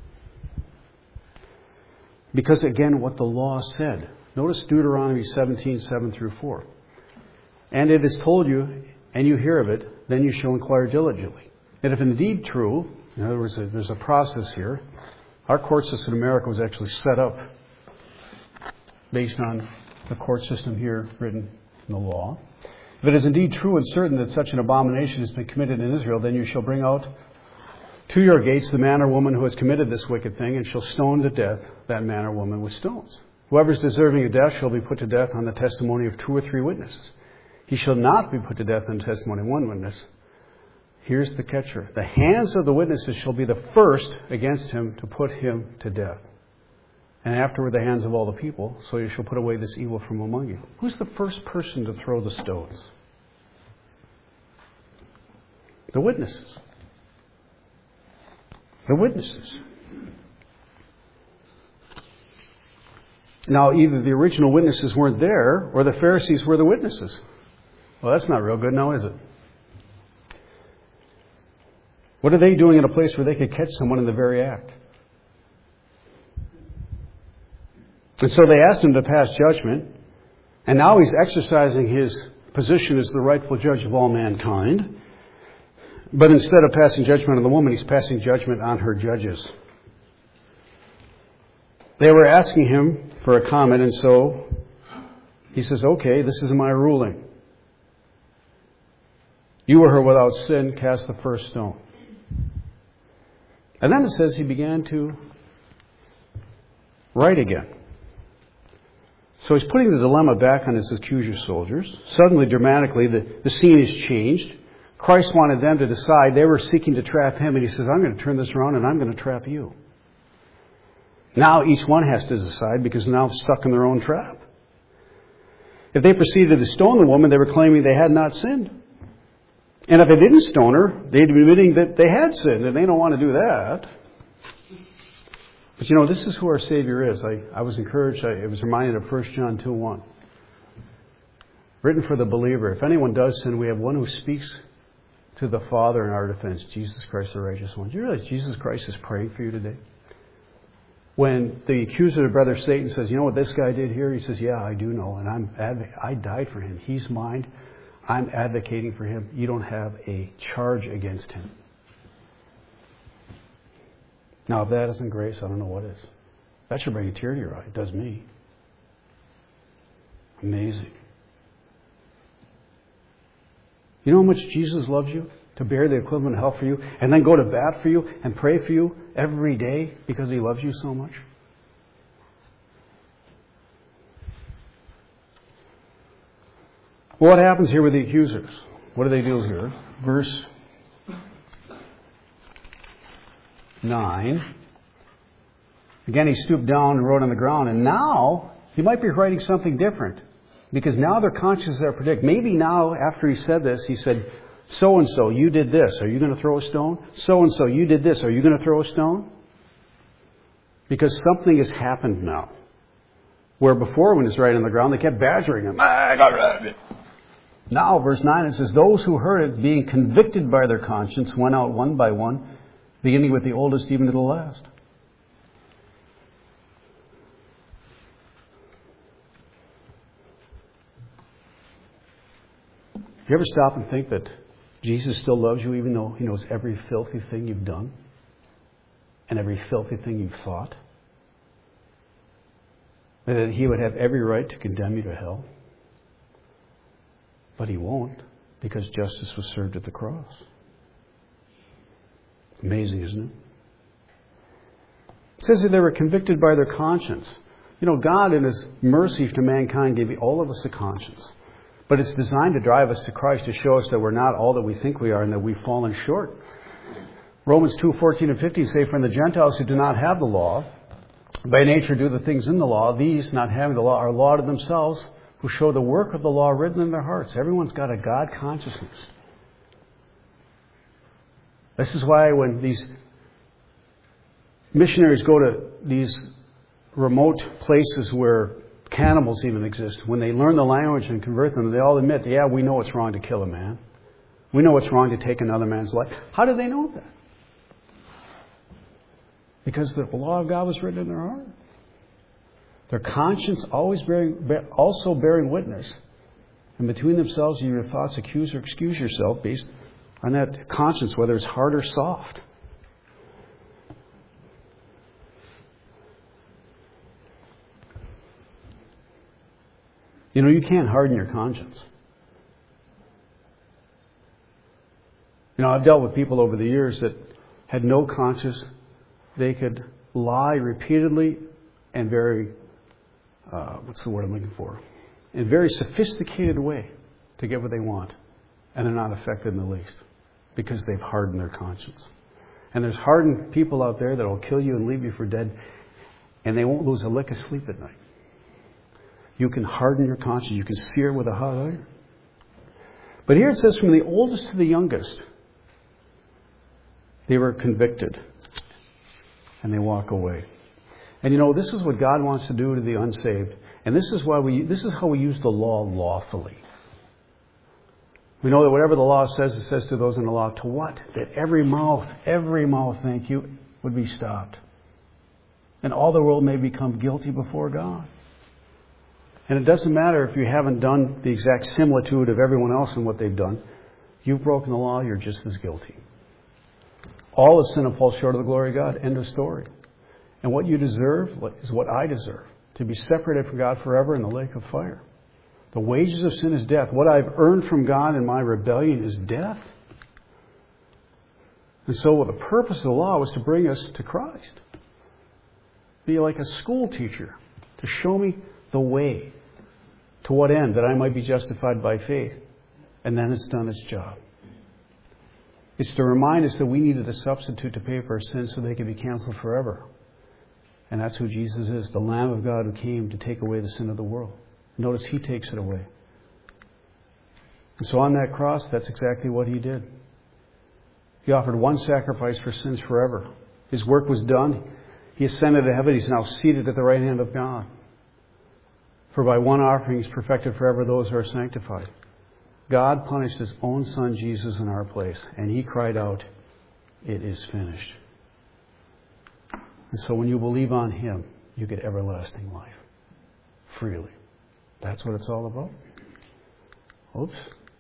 Because, again, what the law said. Notice Deuteronomy seventeen, seven through four. And it is told you, and you hear of it, then you shall inquire diligently. And if indeed true, in other words, there's a process here. Our court system in America was actually set up based on the court system here written in the law. If it is indeed true and certain that such an abomination has been committed in Israel, then you shall bring out to your gates the man or woman who has committed this wicked thing, and shall stone to death that man or woman with stones. Whoever is deserving of death shall be put to death on the testimony of two or three witnesses. He shall not be put to death on the testimony of one witness. Here's the catcher. The hands of the witnesses shall be the first against him to put him to death. And afterward the hands of all the people, so you shall put away this evil from among you. Who's the first person to throw the stones? The witnesses. The witnesses. Now, either the original witnesses weren't there, or the Pharisees were the witnesses. Well, that's not real good now, is it? What are they doing in a place where they could catch someone in the very act? And so they asked him to pass judgment, and now he's exercising his position as the rightful judge of all mankind. But instead of passing judgment on the woman, he's passing judgment on her judges. They were asking him for a comment, and so he says, okay, this is my ruling. You were her without sin, cast the first stone. And then it says he began to write again. So he's putting the dilemma back on his accuser soldiers. Suddenly, dramatically, the, the scene has changed. Christ wanted them to decide. They were seeking to trap him, and he says, I'm going to turn this around and I'm going to trap you. Now each one has to decide because now they're stuck in their own trap. If they proceeded to stone the woman, they were claiming they had not sinned. And if they didn't stone her, they'd be admitting that they had sinned, and they don't want to do that. But you know, this is who our Savior is. I, I was encouraged, I, I was reminded of First John two one. Written for the believer, if anyone does sin, we have one who speaks to the Father in our defense, Jesus Christ the righteous one. Do you realize Jesus Christ is praying for you today? When the accuser of brother Satan says, you know what this guy did here? He says, yeah, I do know, and I'm adv- I died for him. He's mine. I'm advocating for him. You don't have a charge against him. Now, if that isn't grace, I don't know what is. That should bring a tear to your eye. It does me. Amazing. You know how much Jesus loves you? To bear the equivalent of hell for you, and then go to bat for you and pray for you every day because he loves you so much? Well, what happens here with the accusers? What do they do here? Verse nine. Again, he stooped down and wrote on the ground, and now he might be writing something different because now their consciences are predict. Maybe now, after he said this, he said, so-and-so, you did this. Are you going to throw a stone? So-and-so, you did this. Are you going to throw a stone? Because something has happened now. Where before, when he was right on the ground, they kept badgering him. Ah, I got rid of it. Now, verse nine, it says, those who heard it, being convicted by their conscience, went out one by one, beginning with the oldest even to the last. You ever stop and think that Jesus still loves you even though he knows every filthy thing you've done and every filthy thing you've thought? And that he would have every right to condemn you to hell? But he won't, because justice was served at the cross. Amazing, isn't it? It says that they were convicted by their conscience. You know, God in his mercy to mankind gave all of us a conscience. But it's designed to drive us to Christ, to show us that we're not all that we think we are and that we've fallen short. Romans two fourteen and fifteen say, for the Gentiles who do not have the law, by nature do the things in the law, these, not having the law, are law to themselves, who show the work of the law written in their hearts. Everyone's got a God consciousness. This is why when these missionaries go to these remote places where cannibals even exist, when they learn the language and convert them, they all admit, yeah, we know it's wrong to kill a man. We know it's wrong to take another man's life. How do they know that? Because the law of God was written in their heart. Their conscience always bearing, also bearing witness. And between themselves, your thoughts accuse or excuse yourself based on that conscience, whether it's hard or soft. You know, you can't harden your conscience. You know, I've dealt with people over the years that had no conscience. They could lie repeatedly and very, uh, what's the word I'm looking for? In a very sophisticated way to get what they want. And they're not affected in the least because they've hardened their conscience. And there's hardened people out there that will kill you and leave you for dead, and they won't lose a lick of sleep at night. You can harden your conscience. You can sear with a hot iron. But here it says from the oldest to the youngest, they were convicted. And they walk away. And you know, this is what God wants to do to the unsaved. And this is why we this is how we use the law lawfully. We know that whatever the law says, it says to those in the law, to what? That every mouth, every mouth, thank you, would be stopped. And all the world may become guilty before God. And it doesn't matter if you haven't done the exact similitude of everyone else in what they've done. You've broken the law, you're just as guilty. All have sinned and fall short of the glory of God. End of story. And what you deserve is what I deserve. To be separated from God forever in the lake of fire. The wages of sin is death. What I've earned from God in my rebellion is death. And so the purpose of the law was to bring us to Christ. Be like a school teacher. To show me the way. To what end? That I might be justified by faith. And then it's done its job. It's to remind us that we needed a substitute to pay for our sins so they could be canceled forever. And that's who Jesus is, the Lamb of God who came to take away the sin of the world. Notice He takes it away. And so on that cross, that's exactly what He did. He offered one sacrifice for sins forever. His work was done. He ascended to heaven. He's now seated at the right hand of God. For by one offering He's perfected forever those who are sanctified. God punished His own Son Jesus in our place. And He cried out, "It is finished." And so when you believe on Him, you get everlasting life. Freely. That's what it's all about. Oops.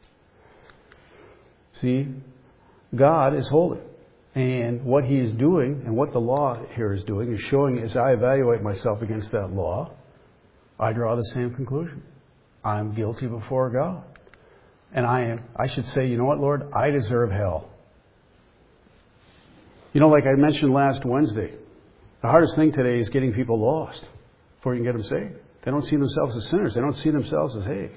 See, God is holy. And what He is doing, and what the law here is doing, is showing as I evaluate myself against that law, I draw the same conclusion. I'm guilty before God. And I am, I should say, you know what, Lord? I deserve hell. You know, like I mentioned last Wednesday, the hardest thing today is getting people lost before you can get them saved. They don't see themselves as sinners. They don't see themselves as, hey,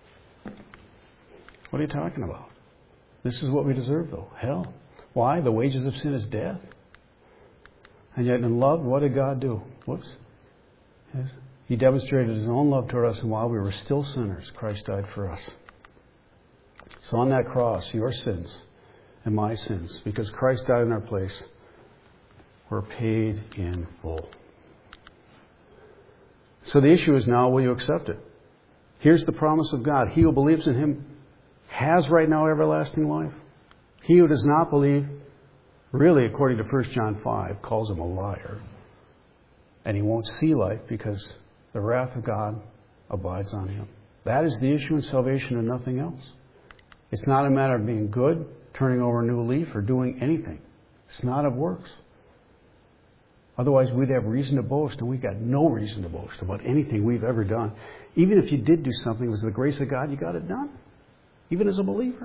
what are you talking about? This is what we deserve, though. Hell. Why? The wages of sin is death. And yet in love, what did God do? Whoops. Yes. He demonstrated His own love toward us, and while we were still sinners, Christ died for us. So on that cross, your sins and my sins, because Christ died in our place, were paid in full. So the issue is now, will you accept it? Here's the promise of God. He who believes in Him has right now everlasting life. He who does not believe, really, according to First John five, calls him a liar. And he won't see life because the wrath of God abides on him. That is the issue in salvation and nothing else. It's not a matter of being good, turning over a new leaf, or doing anything. It's not of works. Otherwise, we'd have reason to boast, and we've got no reason to boast about anything we've ever done. Even if you did do something, it was the grace of God, you got it done. Even as a believer.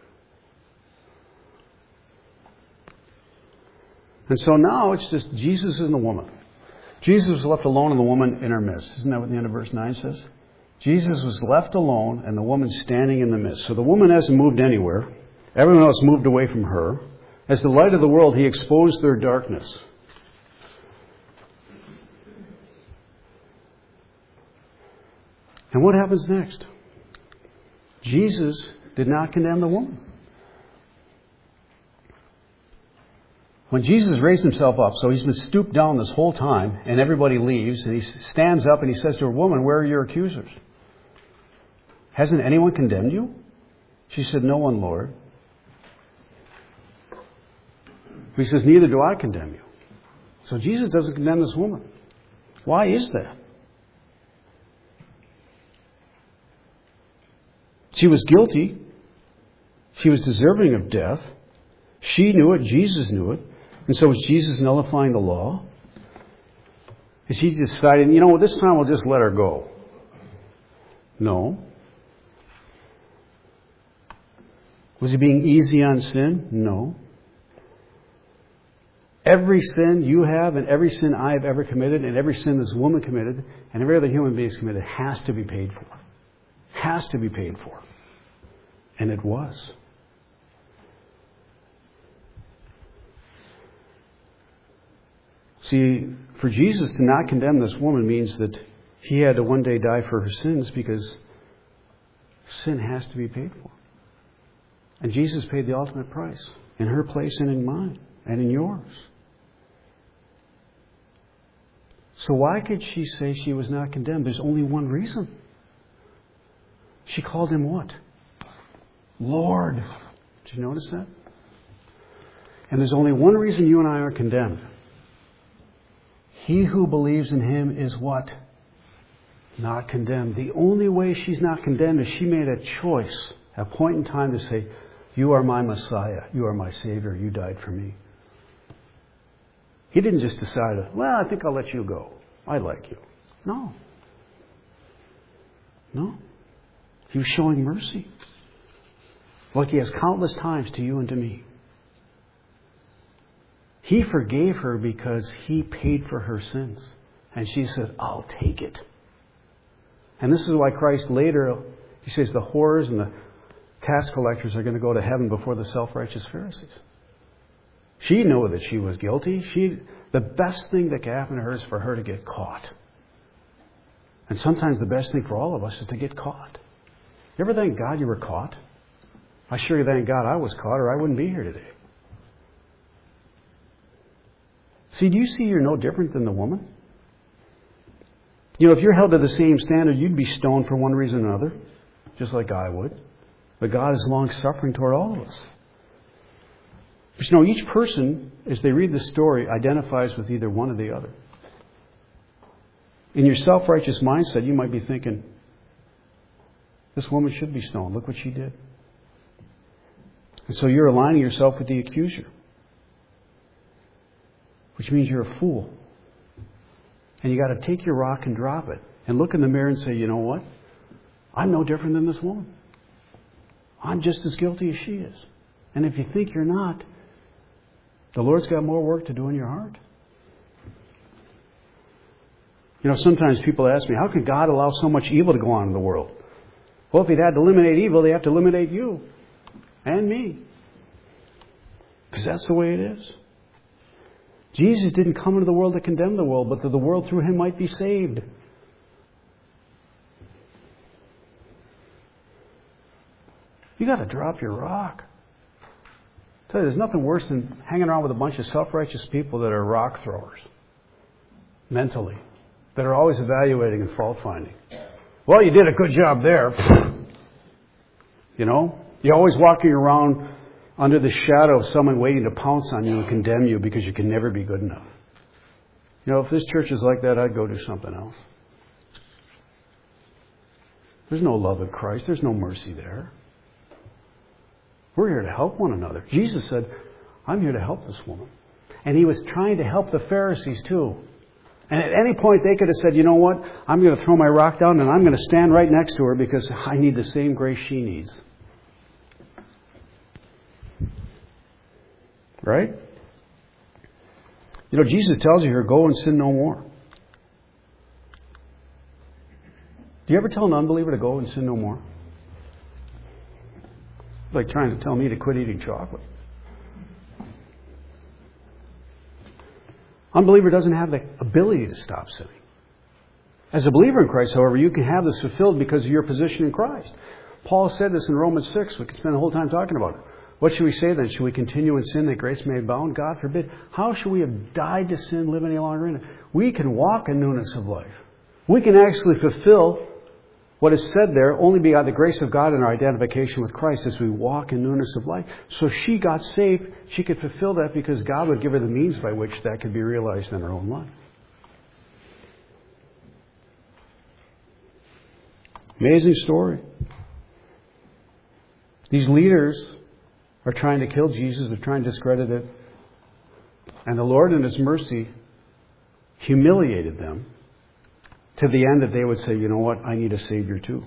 And so now it's just Jesus and the woman. Jesus was left alone and the woman in her midst. Isn't that what the end of verse nine says? Jesus was left alone and the woman standing in the midst. So the woman hasn't moved anywhere. Everyone else moved away from her. As the light of the world, He exposed their darkness. And what happens next? Jesus did not condemn the woman. When Jesus raised Himself up, so He's been stooped down this whole time, and everybody leaves, and He stands up and He says to her, "Woman, where are your accusers? Hasn't anyone condemned you?" She said, "No one, Lord." He says, "Neither do I condemn you." So Jesus doesn't condemn this woman. Why is that? She was guilty. She was deserving of death. She knew it. Jesus knew it. And so was Jesus nullifying the law? Is He deciding, you know, this time we'll just let her go? No. Was He being easy on sin? No. Every sin you have and every sin I have ever committed and every sin this woman committed and every other human being has committed has to be paid for. Has to be paid for. And it was. See, for Jesus to not condemn this woman means that He had to one day die for her sins because sin has to be paid for. And Jesus paid the ultimate price in her place and in mine and in yours. So why could she say she was not condemned? There's only one reason. She called Him what? Lord. Did you notice that? And there's only one reason you and I are condemned. He who believes in Him is what? Not condemned. The only way she's not condemned is she made a choice, a point in time to say, "You are my Messiah. You are my Savior. You died for me." He didn't just decide, "Well, I think I'll let you go. I like you." No. No. He was showing mercy. Like He has countless times to you and to me. He forgave her because He paid for her sins. And she said, "I'll take it." And this is why Christ later, He says the whores and the tax collectors are going to go to heaven before the self-righteous Pharisees. She knew that she was guilty. She, the best thing that could happen to her is for her to get caught. And sometimes the best thing for all of us is to get caught. You ever thank God you were caught? I sure thank God I was caught, or I wouldn't be here today. See, do you see you're no different than the woman? You know, if you're held to the same standard, you'd be stoned for one reason or another, just like I would. But God is long-suffering toward all of us. But you know, each person, as they read the story, identifies with either one or the other. In your self-righteous mindset, you might be thinking, this woman should be stoned. Look what she did. And so you're aligning yourself with the accuser, which means you're a fool. And you got to take your rock and drop it and look in the mirror and say, you know what? I'm no different than this woman. I'm just as guilty as she is. And if you think you're not, the Lord's got more work to do in your heart. You know, sometimes people ask me, how could God allow so much evil to go on in the world? Well, if He'd had to eliminate evil, He'd have to eliminate you and me. Because that's the way it is. Jesus didn't come into the world to condemn the world, but that the world through Him might be saved. You got to drop your rock. I tell you, there's nothing worse than hanging around with a bunch of self-righteous people that are rock throwers, mentally, that are always evaluating and fault-finding. Well, you did a good job there. You know, you're always walking around under the shadow of someone waiting to pounce on you and condemn you because you can never be good enough. You know, if this church is like that, I'd go do something else. There's no love in Christ. There's no mercy there. We're here to help one another. Jesus said, I'm here to help this woman. And He was trying to help the Pharisees too. And at any point they could have said, you know what? I'm going to throw my rock down and I'm going to stand right next to her because I need the same grace she needs. Right? You know, Jesus tells you here, go and sin no more. Do you ever tell an unbeliever to go and sin no more? It's like trying to tell me to quit eating chocolate. Unbeliever doesn't have the ability to stop sinning. As a believer in Christ, however, you can have this fulfilled because of your position in Christ. Paul said this in Romans six. We could spend the whole time talking about it. What should we say then? Should we continue in sin that grace may abound? God forbid. How should we have died to sin, live any longer in it? We can walk in newness of life. We can actually fulfill what is said there only by the grace of God and our identification with Christ as we walk in newness of life. So she got saved. She could fulfill that because God would give her the means by which that could be realized in her own life. Amazing story. These leaders are trying to kill Jesus. They're trying to discredit it. And the Lord in His mercy humiliated them to the end that they would say, you know what, I need a Savior too.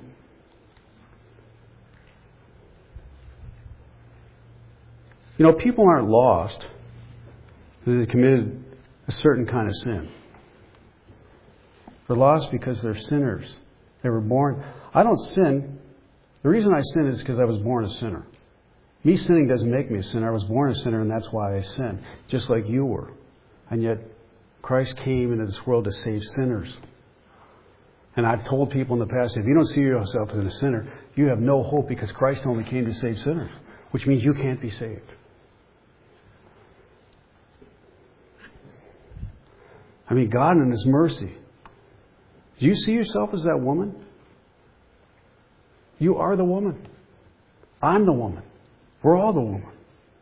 You know, people aren't lost. They committed a certain kind of sin. They're lost because they're sinners. They were born. I don't sin. The reason I sin is because I was born a sinner. Me sinning doesn't make me a sinner. I was born a sinner, and that's why I sin, just like you were. And yet, Christ came into this world to save sinners. And I've told people in the past, if you don't see yourself as a sinner, you have no hope because Christ only came to save sinners, which means you can't be saved. I mean, God in His mercy. Do you see yourself as that woman? You are the woman. I'm the woman. We're all the woman.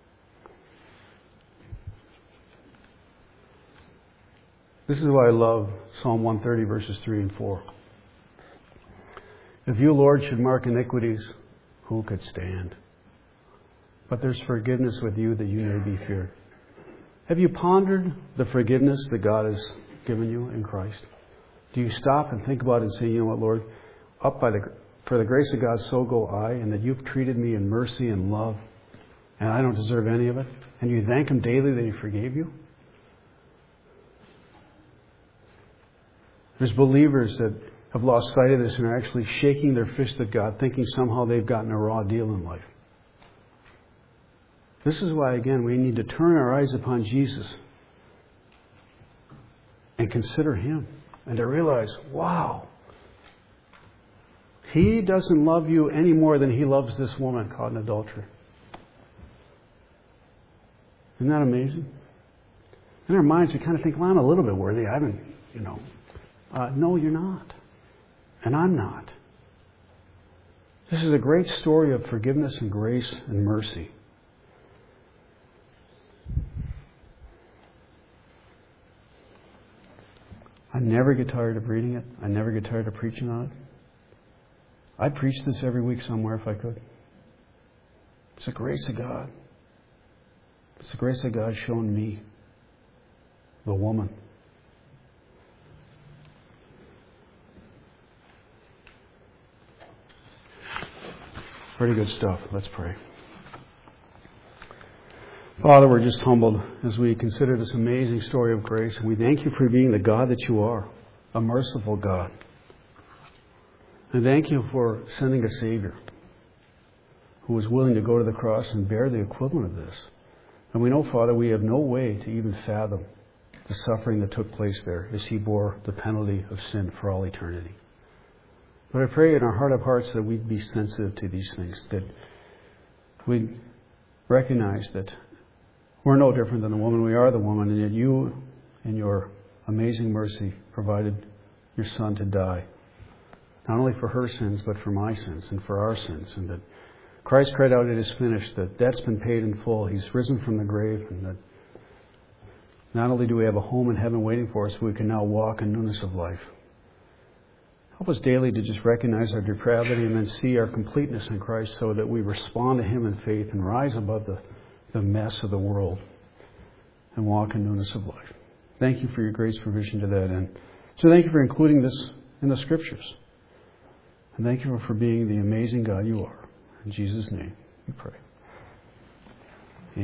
This is why I love Psalm one thirty, verses three and four. If you, Lord, should mark iniquities, who could stand? But there's forgiveness with you that you may be feared. Have you pondered the forgiveness that God has given you in Christ? Do you stop and think about it and say, you know what, Lord, up by the for the grace of God, so go I, and that you've treated me in mercy and love, and I don't deserve any of it, and you thank Him daily that He forgave you? There's believers that have lost sight of this and are actually shaking their fist at God, thinking somehow they've gotten a raw deal in life. This is why, again, we need to turn our eyes upon Jesus and consider Him and to realize, wow, He doesn't love you any more than He loves this woman caught in adultery. Isn't that amazing? In our minds, we kind of think, well, I'm a little bit worthy. I haven't, you know. Uh, no, you're not. And I'm not. This is a great story of forgiveness and grace and mercy. I never get tired of reading it. I never get tired of preaching on it. I'd preach this every week somewhere if I could. It's the grace of God. It's the grace of God shown me, the woman. Pretty good stuff. Let's pray. Father, we're just humbled as we consider this amazing story of grace. And we thank you for being the God that you are, a merciful God. And thank you for sending a Savior who was willing to go to the cross and bear the equivalent of this. And we know, Father, we have no way to even fathom the suffering that took place there as He bore the penalty of sin for all eternity. But I pray in our heart of hearts that we'd be sensitive to these things, that we'd recognize that we're no different than the woman. We are the woman, and yet you, in your amazing mercy, provided your Son to die. Not only for her sins, but for my sins and for our sins. And that Christ cried out, it is finished. The debt's been paid in full. He's risen from the grave. And that not only do we have a home in heaven waiting for us, but we can now walk in newness of life. Help us daily to just recognize our depravity and then see our completeness in Christ so that we respond to Him in faith and rise above the, the mess of the world and walk in newness of life. Thank you for your grace provision to that end. So thank you for including this in the Scriptures. And thank you for being the amazing God you are. In Jesus' name we pray.